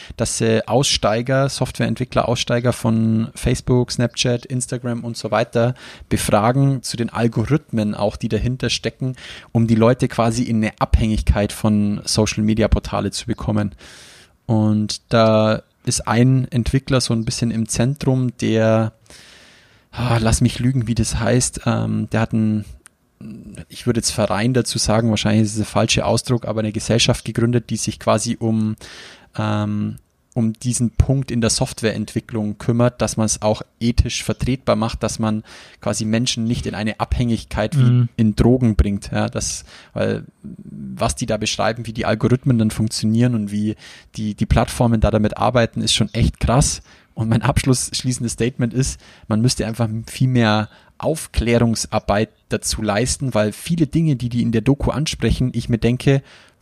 Softwareentwickler von Facebook, Snapchat, Instagram und so weiter befragen zu den Algorithmen auch, die dahinter stecken, um die Leute quasi in eine Abhängigkeit von Social-Media-Portale zu bekommen. Und da ist ein Entwickler so ein bisschen im Zentrum, der, lass mich lügen, wie das heißt, der hat ich würde jetzt Verein dazu sagen, wahrscheinlich ist es der falsche Ausdruck, aber eine Gesellschaft gegründet, die sich quasi um diesen Punkt in der Softwareentwicklung kümmert, dass man es auch ethisch vertretbar macht, dass man quasi Menschen nicht in eine Abhängigkeit wie in Drogen bringt. Ja, weil was die da beschreiben, wie die Algorithmen dann funktionieren und wie die Plattformen da damit arbeiten, ist schon echt krass. Und mein abschließendes Statement ist, man müsste einfach viel mehr Aufklärungsarbeit dazu leisten, weil viele Dinge, die in der Doku ansprechen, ich mir denke,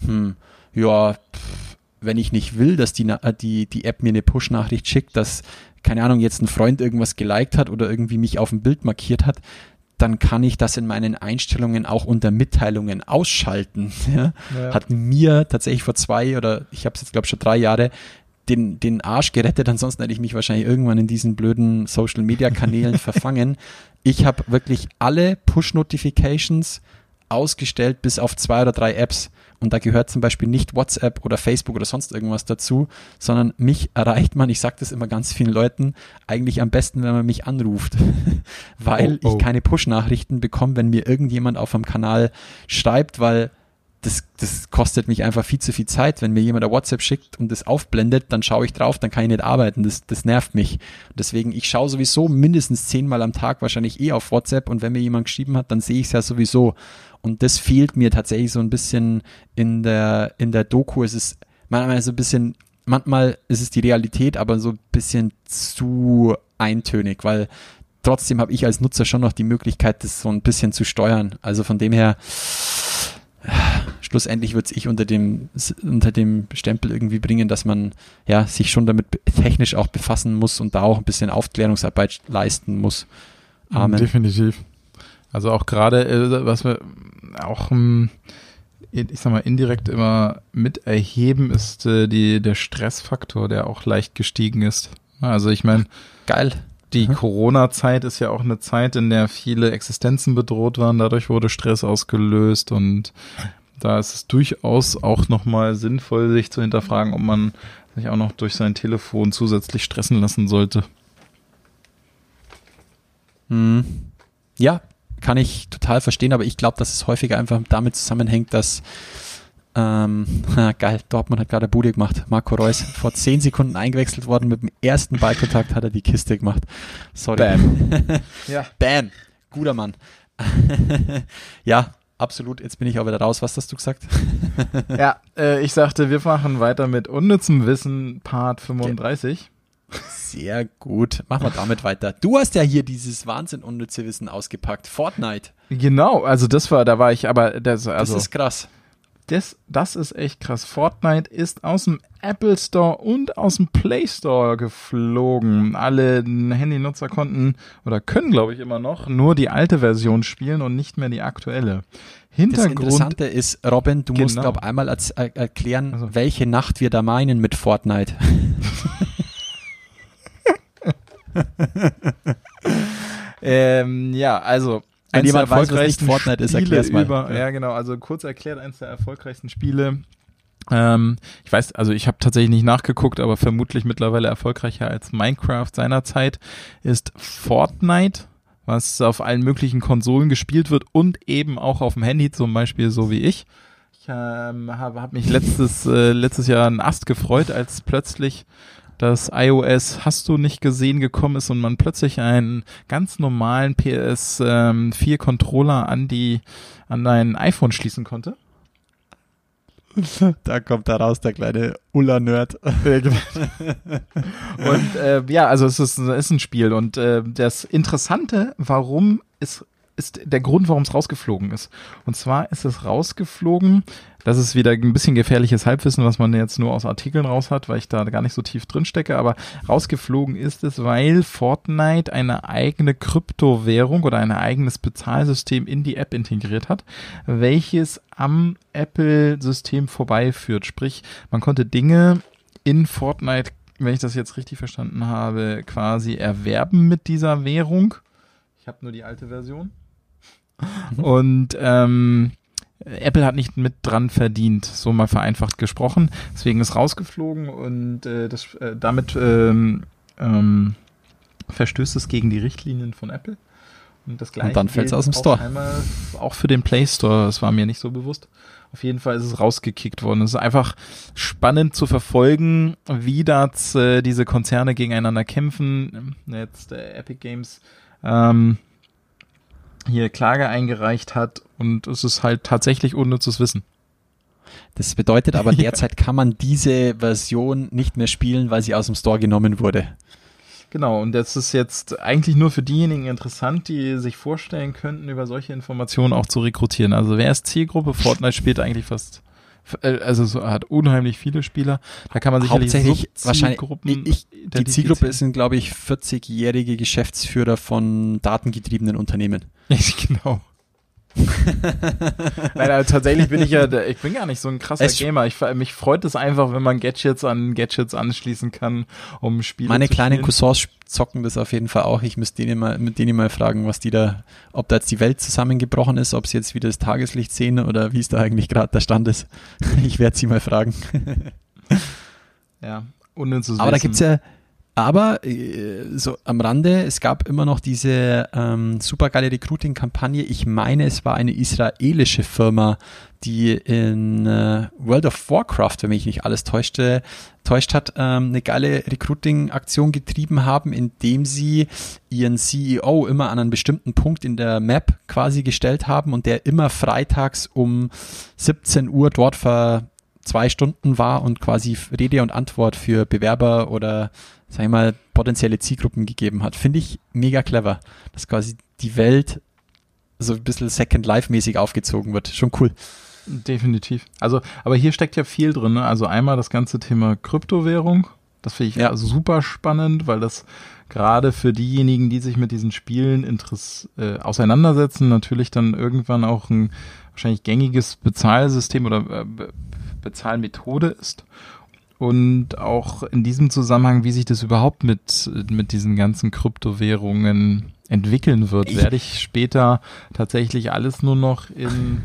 wenn ich nicht will, dass die App mir eine Push-Nachricht schickt, dass, keine Ahnung, jetzt ein Freund irgendwas geliked hat oder irgendwie mich auf dem Bild markiert hat, dann kann ich das in meinen Einstellungen auch unter Mitteilungen ausschalten. Ja? Ja. Hat mir tatsächlich vor 2 oder ich habe es jetzt glaube ich schon 3 Jahre den Arsch gerettet, ansonsten hätte ich mich wahrscheinlich irgendwann in diesen blöden Social-Media-Kanälen verfangen. Ich habe wirklich alle Push-Notifications ausgestellt, bis auf 2 oder 3 Apps. Und da gehört zum Beispiel nicht WhatsApp oder Facebook oder sonst irgendwas dazu, sondern mich erreicht man, ich sage das immer ganz vielen Leuten, eigentlich am besten, wenn man mich anruft, weil ich keine Push-Nachrichten bekomme, wenn mir irgendjemand auf einem Kanal schreibt, weil das kostet mich einfach viel zu viel Zeit. Wenn mir jemand ein WhatsApp schickt und das aufblendet, dann schaue ich drauf, dann kann ich nicht arbeiten. Das nervt mich. Und deswegen, ich schaue sowieso mindestens 10-mal am Tag wahrscheinlich auf WhatsApp und wenn mir jemand geschrieben hat, dann sehe ich es ja sowieso. Und das fehlt mir tatsächlich so ein bisschen in der Doku. Es ist manchmal so ein bisschen, manchmal ist es die Realität, aber so ein bisschen zu eintönig, weil trotzdem habe ich als Nutzer schon noch die Möglichkeit, das so ein bisschen zu steuern. Also von dem her, schlussendlich wird es ich unter dem Stempel irgendwie bringen, dass man ja sich schon damit technisch auch befassen muss und da auch ein bisschen Aufklärungsarbeit leisten muss. Amen. Definitiv. Also auch gerade, was wir auch, ich sag mal, indirekt immer mit erheben, ist der Stressfaktor, der auch leicht gestiegen ist. Also ich meine, geil. Die Corona-Zeit ist ja auch eine Zeit, in der viele Existenzen bedroht waren. Dadurch wurde Stress ausgelöst und da ist es durchaus auch nochmal sinnvoll, sich zu hinterfragen, ob man sich auch noch durch sein Telefon zusätzlich stressen lassen sollte. Ja, kann ich total verstehen, aber ich glaube, dass es häufiger einfach damit zusammenhängt, dass geil, Dortmund hat gerade Bude gemacht. Marco Reus vor 10 Sekunden eingewechselt worden. Mit dem ersten Ballkontakt hat er die Kiste gemacht. Sorry. Bam. Ja. Bam. Guter Mann. Ja, absolut. Jetzt bin ich auch wieder raus. Was hast du gesagt? Ja, ich sagte, wir machen weiter mit unnützem Wissen, Part 35. Sehr gut. Machen wir damit weiter. Du hast ja hier dieses Wahnsinn unnütze Wissen ausgepackt. Fortnite. Genau, also das ist krass. Das ist echt krass. Fortnite ist aus dem Apple Store und aus dem Play Store geflogen. Alle Handynutzer konnten oder können, glaube ich, immer noch nur die alte Version spielen und nicht mehr die aktuelle. Hintergrund. Das Interessante ist, Robin, du musst, glaube ich, einmal erklären, welche Nacht wir da meinen mit Fortnite. Ja, also wenn jemand weiß, was nicht Fortnite ist, erklär's mal. Ja, genau, also kurz erklärt, eins der erfolgreichsten Spiele. Ich weiß, also ich habe tatsächlich nicht nachgeguckt, aber vermutlich mittlerweile erfolgreicher als Minecraft seinerzeit ist Fortnite, was auf allen möglichen Konsolen gespielt wird und eben auch auf dem Handy, zum Beispiel so wie ich. Ich hab mich letztes Jahr einen Ast gefreut, als plötzlich das iOS Hast du nicht gesehen gekommen ist und man plötzlich einen ganz normalen PS4 Controller an dein iPhone schließen konnte. Da kommt da raus der kleine Ulla-Nerd. Und ja, also es ist ein Spiel und das Interessante, ist der Grund, warum es rausgeflogen ist. Und zwar ist es rausgeflogen, das ist wieder ein bisschen gefährliches Halbwissen, was man jetzt nur aus Artikeln raus hat, weil ich da gar nicht so tief drin stecke, aber rausgeflogen ist es, weil Fortnite eine eigene Kryptowährung oder ein eigenes Bezahlsystem in die App integriert hat, welches am Apple-System vorbeiführt. Sprich, man konnte Dinge in Fortnite, wenn ich das jetzt richtig verstanden habe, quasi erwerben mit dieser Währung. Ich habe nur die alte Version. Und Apple hat nicht mit dran verdient, so mal vereinfacht gesprochen. Deswegen ist rausgeflogen und damit verstößt es gegen die Richtlinien von Apple. Und das Gleiche und dann fällt es aus dem Store. Auch für den Play Store, das war mir nicht so bewusst. Auf jeden Fall ist es rausgekickt worden. Es ist einfach spannend zu verfolgen, wie diese Konzerne gegeneinander kämpfen. Jetzt Epic Games hier Klage eingereicht hat und es ist halt tatsächlich unnützes Wissen. Das bedeutet aber, derzeit kann man diese Version nicht mehr spielen, weil sie aus dem Store genommen wurde. Genau, und das ist jetzt eigentlich nur für diejenigen interessant, die sich vorstellen könnten, über solche Informationen auch zu rekrutieren. Also wer ist Zielgruppe? Fortnite spielt eigentlich hat unheimlich viele Spieler. Da kann man sicherlich hauptsächlich wahrscheinlich die Zielgruppe sind, glaube ich, 40-jährige Geschäftsführer von datengetriebenen Unternehmen. Genau. Nein, aber tatsächlich ich bin gar nicht so ein krasser Gamer. Mich freut es einfach, wenn man Gadgets an Gadgets anschließen kann, um Spiele Meine zu spielen. kleinen Cousins zocken das auf jeden Fall auch. Ich müsste mit denen mal fragen, ob da jetzt die Welt zusammengebrochen ist, ob sie jetzt wieder das Tageslicht sehen oder wie es da eigentlich gerade der Stand ist. Ich werde sie mal fragen. Ja, unnützes Aber Wissen. Aber so am Rande, es gab immer noch diese super geile Recruiting-Kampagne. Ich meine, es war eine israelische Firma, die in World of Warcraft, wenn mich nicht alles täuscht hat, eine geile Recruiting-Aktion getrieben haben, indem sie ihren CEO immer an einen bestimmten Punkt in der Map quasi gestellt haben und der immer freitags um 17 Uhr dort 2 Stunden war und quasi Rede und Antwort für Bewerber oder, sag ich mal, potenzielle Zielgruppen gegeben hat. Finde ich mega clever, dass quasi die Welt so ein bisschen Second Life-mäßig aufgezogen wird. Schon cool. Definitiv. Also, aber hier steckt ja viel drin, ne? Also einmal das ganze Thema Kryptowährung. Das finde ich also super spannend, weil das gerade für diejenigen, die sich mit diesen Spielen auseinandersetzen, natürlich dann irgendwann auch ein wahrscheinlich gängiges Bezahlsystem oder Bezahlmethode ist. Und auch in diesem Zusammenhang, wie sich das überhaupt mit diesen ganzen Kryptowährungen entwickeln wird, werde ich später tatsächlich alles nur noch im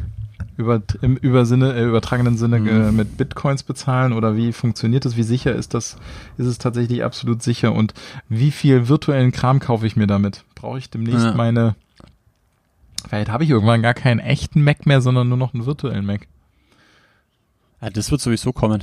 übertragenen Sinne mit Bitcoins bezahlen, oder wie funktioniert das? Wie sicher ist das? Ist es tatsächlich absolut sicher? Und wie viel virtuellen Kram kaufe ich mir damit? Brauche ich demnächst vielleicht habe ich irgendwann gar keinen echten Mac mehr, sondern nur noch einen virtuellen Mac. Ja, das wird sowieso kommen.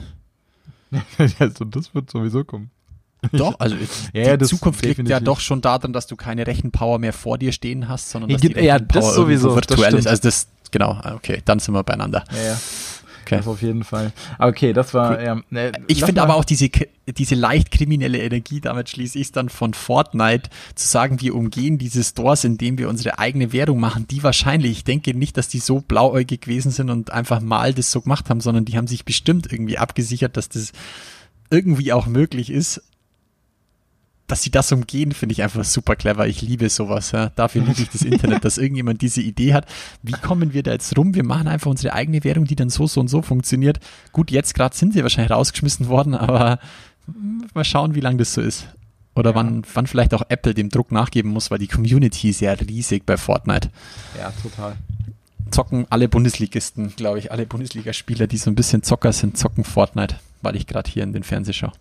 Also das wird sowieso kommen. Doch, also die Zukunft liegt ja doch schon daran, dass du keine Rechenpower mehr vor dir stehen hast, sondern dass die Rechenpower das sowieso virtuell ist. Also das, genau, okay, dann sind wir beieinander. Ja. Okay. Das auf jeden Fall. Okay, das war ich finde aber auch diese leicht kriminelle Energie, damit schließe ich es dann von Fortnite, zu sagen, wir umgehen diese Stores, indem wir unsere eigene Währung machen, die wahrscheinlich, ich denke nicht, dass die so blauäugig gewesen sind und einfach mal das so gemacht haben, sondern die haben sich bestimmt irgendwie abgesichert, dass das irgendwie auch möglich ist. Dass sie das umgehen, finde ich einfach super clever. Ich liebe sowas. Ja. Dafür liebe ich das Internet, dass irgendjemand diese Idee hat. Wie kommen wir da jetzt rum? Wir machen einfach unsere eigene Währung, die dann so und so funktioniert. Gut, jetzt gerade sind sie wahrscheinlich rausgeschmissen worden, aber mal schauen, wie lange das so ist. Oder wann vielleicht auch Apple dem Druck nachgeben muss, weil die Community ist ja riesig bei Fortnite. Ja, total. Zocken alle Bundesligisten, glaube ich, alle Bundesligaspieler, die so ein bisschen Zocker sind, zocken Fortnite, weil ich gerade hier in den Fernseh schaue.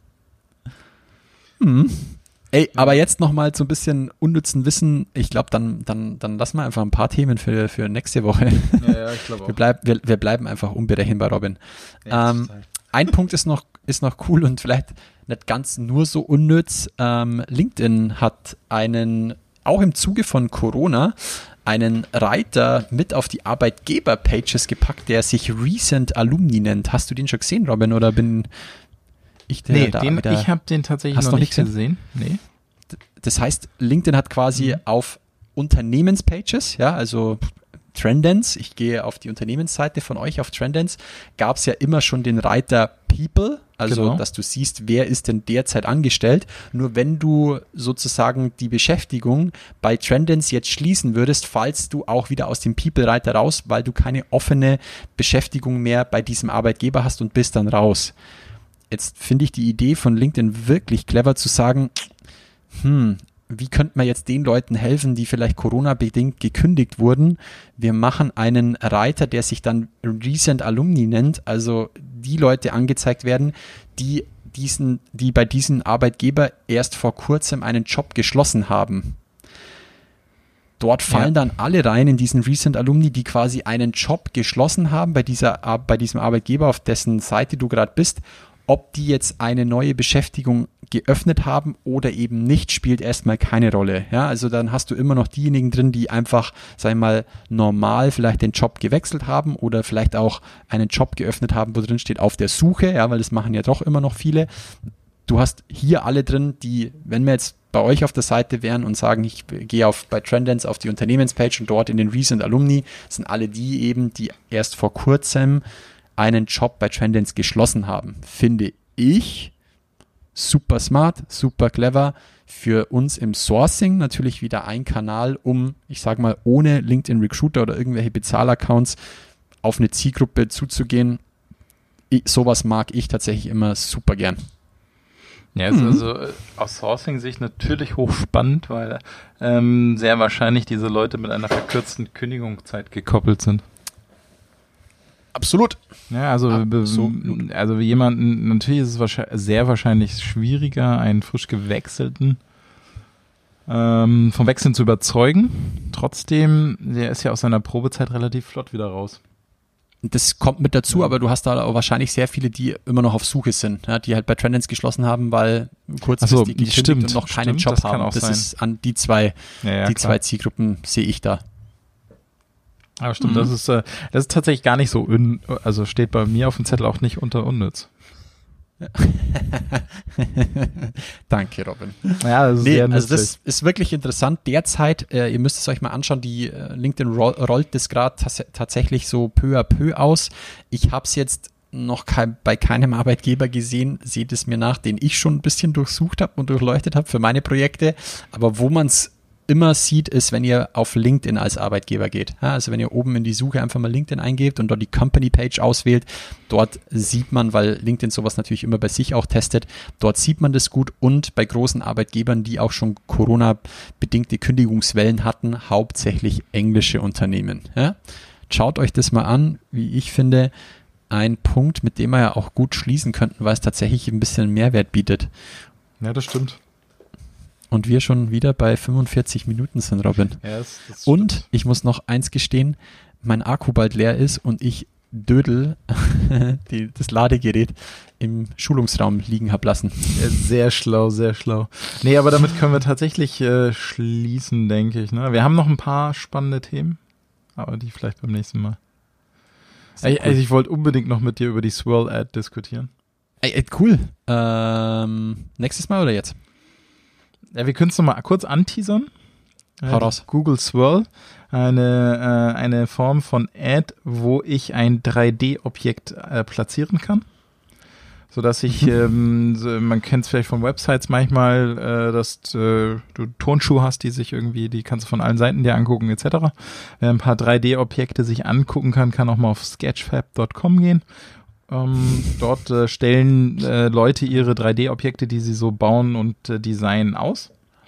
Ey, aber jetzt nochmal so ein bisschen unnützen Wissen. Ich glaube, dann lassen wir einfach ein paar Themen für nächste Woche. Ja, ich glaube auch. Wir bleiben einfach unberechenbar, Robin. Ja, ein Punkt ist noch cool und vielleicht nicht ganz nur so unnütz. LinkedIn hat auch im Zuge von Corona, einen Reiter mit auf die Arbeitgeber-Pages gepackt, der sich Recent Alumni nennt. Hast du den schon gesehen, Robin, oder bin ich ich habe den tatsächlich noch nicht gesehen. Nee. Das heißt, LinkedIn hat quasi auf Unternehmenspages, ja, also Trendance, ich gehe auf die Unternehmensseite von euch auf Trendance, gab es ja immer schon den Reiter People, also dass du siehst, wer ist denn derzeit angestellt. Nur wenn du sozusagen die Beschäftigung bei Trendance jetzt schließen würdest, fallst du auch wieder aus dem People-Reiter raus, weil du keine offene Beschäftigung mehr bei diesem Arbeitgeber hast und bist dann raus. Jetzt finde ich die Idee von LinkedIn wirklich clever zu sagen, wie könnte man jetzt den Leuten helfen, die vielleicht Corona-bedingt gekündigt wurden? Wir machen einen Reiter, der sich dann Recent Alumni nennt, also die Leute angezeigt werden, die bei diesem Arbeitgeber erst vor kurzem einen Job geschlossen haben. Dort fallen dann alle rein in diesen Recent Alumni, die quasi einen Job geschlossen haben bei diesem Arbeitgeber, auf dessen Seite du gerade bist. Ob die jetzt eine neue Beschäftigung geöffnet haben oder eben nicht, spielt erstmal keine Rolle. Ja, also dann hast du immer noch diejenigen drin, die einfach, sag ich mal, normal vielleicht den Job gewechselt haben oder vielleicht auch einen Job geöffnet haben, wo drin steht auf der Suche, ja, weil das machen ja doch immer noch viele. Du hast hier alle drin, die, wenn wir jetzt bei euch auf der Seite wären und sagen, ich gehe bei Trendance auf die Unternehmenspage und dort in den Recent Alumni, sind alle die eben, die erst vor kurzem einen Job bei Trendance geschlossen haben. Finde ich super smart, super clever. Für uns im Sourcing natürlich wieder ein Kanal, um, ich sage mal, ohne LinkedIn Recruiter oder irgendwelche Bezahlaccounts auf eine Zielgruppe zuzugehen. Sowas mag ich tatsächlich immer super gern. Ja, ist also aus Sourcing-Sicht natürlich hochspannend, weil sehr wahrscheinlich diese Leute mit einer verkürzten Kündigungszeit gekoppelt sind. Absolut. Ja, also jemanden, natürlich ist es sehr wahrscheinlich schwieriger, einen frisch gewechselten vom Wechseln zu überzeugen. Trotzdem, der ist ja aus seiner Probezeit relativ flott wieder raus. Das kommt mit dazu, aber du hast da auch wahrscheinlich sehr viele, die immer noch auf Suche sind, ja, die halt bei Trendance geschlossen haben, weil kurzfristig gekündigt und noch keinen Job das haben. Kann auch das sein. ist an die zwei Zielgruppen sehe ich da. Aber stimmt, das ist tatsächlich gar nicht so, also steht bei mir auf dem Zettel auch nicht unter unnütz. Danke, Robin. Ja, das ist sehr nützlich. Also das ist wirklich interessant. Derzeit, ihr müsst es euch mal anschauen, die LinkedIn rollt das gerade tatsächlich so peu à peu aus. Ich habe es jetzt noch bei keinem Arbeitgeber gesehen, seht es mir nach, den ich schon ein bisschen durchsucht habe und durchleuchtet habe für meine Projekte. Aber wo man es immer sieht, ist, wenn ihr auf LinkedIn als Arbeitgeber geht. Ja, also wenn ihr oben in die Suche einfach mal LinkedIn eingebt und dort die Company-Page auswählt, dort sieht man, weil LinkedIn sowas natürlich immer bei sich auch testet, dort sieht man das gut und bei großen Arbeitgebern, die auch schon Corona-bedingte Kündigungswellen hatten, hauptsächlich englische Unternehmen. Ja? Schaut euch das mal an, wie ich finde, ein Punkt, mit dem wir ja auch gut schließen könnten, weil es tatsächlich ein bisschen Mehrwert bietet. Ja, das stimmt. Und wir schon wieder bei 45 Minuten sind, Robin. Ja, das und ich muss noch eins gestehen, mein Akku bald leer ist und ich Dödel, das Ladegerät, im Schulungsraum liegen habe lassen. Ja, sehr schlau, sehr schlau. Nee, aber damit können wir tatsächlich schließen, denke ich. Ne? Wir haben noch ein paar spannende Themen, aber die vielleicht beim nächsten Mal. Also ich wollte unbedingt noch mit dir über die Swirl-Ad diskutieren. Cool. Nächstes Mal oder jetzt? Ja, wir können es nochmal kurz anteasern. Hau raus. Google Swirl, eine Form von Ad, wo ich ein 3D-Objekt platzieren kann. Sodass ich, man kennt es vielleicht von Websites manchmal, dass du Turnschuhe hast, die kannst du von allen Seiten dir angucken, etc. Wer ein paar 3D-Objekte sich angucken kann auch mal auf sketchfab.com gehen. Dort stellen Leute ihre 3D-Objekte, die sie so bauen und designen, aus.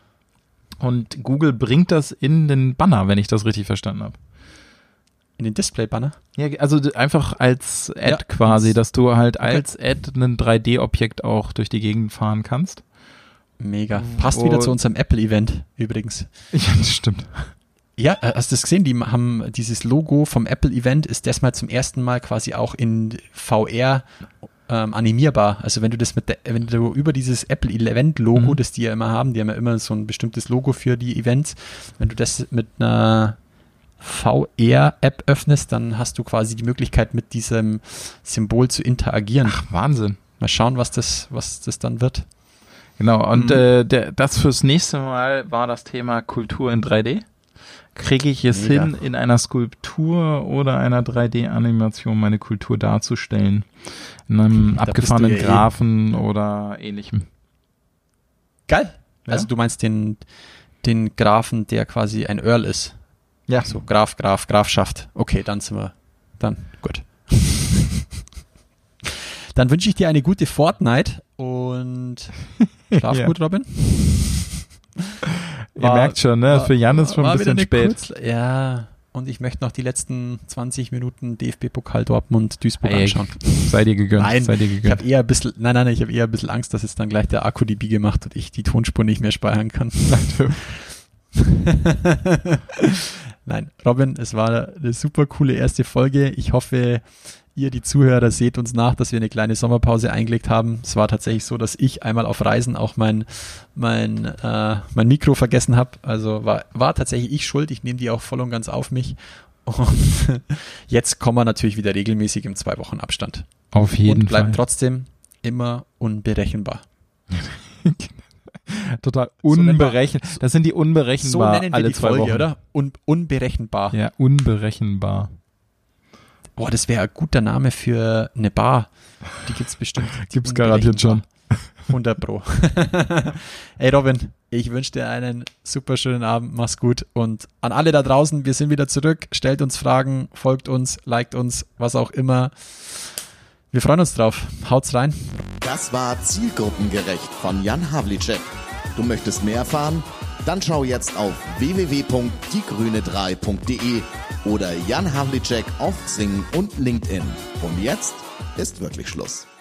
Und Google bringt das in den Banner, wenn ich das richtig verstanden habe. In den Display-Banner? Ja, also einfach als Ad quasi, dass du halt als Ad ein 3D-Objekt auch durch die Gegend fahren kannst. Mega. Passt wieder zu unserem Apple-Event übrigens. Ja, das stimmt. Ja, hast du das gesehen? Die haben dieses Logo vom Apple-Event ist das mal zum ersten Mal quasi auch in VR animierbar. Also wenn du über dieses Apple-Event-Logo, das die ja immer haben, die haben ja immer so ein bestimmtes Logo für die Events, wenn du das mit einer VR-App öffnest, dann hast du quasi die Möglichkeit, mit diesem Symbol zu interagieren. Ach, Wahnsinn. Mal schauen, was das dann wird. Genau, und das fürs nächste Mal war das Thema Kultur in 3D. Kriege ich es hin, in einer Skulptur oder einer 3D-Animation meine Kultur darzustellen? In einem abgefahrenen Graphen oder ähnlichem. Geil. Ja? Also du meinst den Graphen, der quasi ein Earl ist. Ja. So, Grafschaft. Okay, dann gut. Dann wünsche ich dir eine gute Fortnite und schlaf gut, Robin. Ihr merkt schon, ne? Für Jan ist schon ein bisschen spät. Ja, und ich möchte noch die letzten 20 Minuten DFB-Pokal Dortmund-Duisburg anschauen. Sei dir gegönnt. Ich habe eher ein bisschen Angst, dass jetzt dann gleich der Akku die Biege macht und ich die Tonspur nicht mehr speichern kann. Nein, Robin, es war eine super coole erste Folge. Ich hoffe, ihr, die Zuhörer, seht uns nach, dass wir eine kleine Sommerpause eingelegt haben. Es war tatsächlich so, dass ich einmal auf Reisen auch mein Mikro vergessen habe. Also war tatsächlich ich schuld. Ich nehme die auch voll und ganz auf mich. Und jetzt kommen wir natürlich wieder regelmäßig im 2 Wochen Abstand. Auf jeden Fall. Und bleiben trotzdem immer unberechenbar. Total unberechenbar. Das sind die unberechenbar. So nennen wir alle die 2 Folge, Wochen. oder? Unberechenbar. Ja, unberechenbar. Boah, das wäre ein guter Name für eine Bar. Die gibt's bestimmt. Gibt's garantiert schon. 100 Pro. Ey Robin, ich wünsche dir einen super schönen Abend. Mach's gut. Und an alle da draußen, wir sind wieder zurück. Stellt uns Fragen, folgt uns, liked uns, was auch immer. Wir freuen uns drauf. Haut's rein. Das war Zielgruppengerecht von Jan Havlicek. Du möchtest mehr erfahren? Dann schau jetzt auf www.diegrüne3.de oder Jan Havlicek auf Xing und LinkedIn. Und jetzt ist wirklich Schluss.